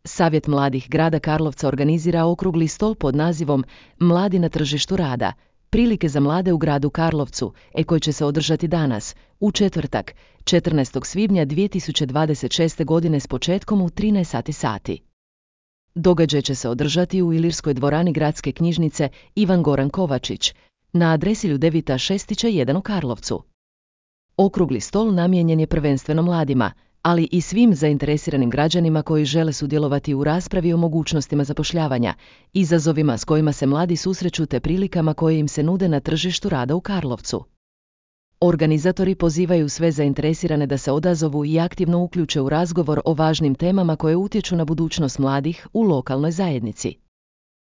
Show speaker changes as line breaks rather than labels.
Savjet mladih grada Karlovca organizira okrugli stol pod nazivom Mladi na tržištu rada, prilike za mlade u gradu Karlovcu, koji će se održati danas, u četvrtak, 14. svibnja 2026. godine s početkom u 13 sati. Događaj će se održati u Ilirskoj dvorani gradske knjižnice Ivan Goran Kovačić, na adresi Ljudevita Šestića 1 u Karlovcu. Okrugli stol namijenjen je prvenstveno mladima, ali i svim zainteresiranim građanima koji žele sudjelovati u raspravi o mogućnostima zapošljavanja, izazovima s kojima se mladi susreću te prilikama koje im se nude na tržištu rada u Karlovcu. Organizatori pozivaju sve zainteresirane da se odazovu i aktivno uključe u razgovor o važnim temama koje utječu na budućnost mladih u lokalnoj zajednici.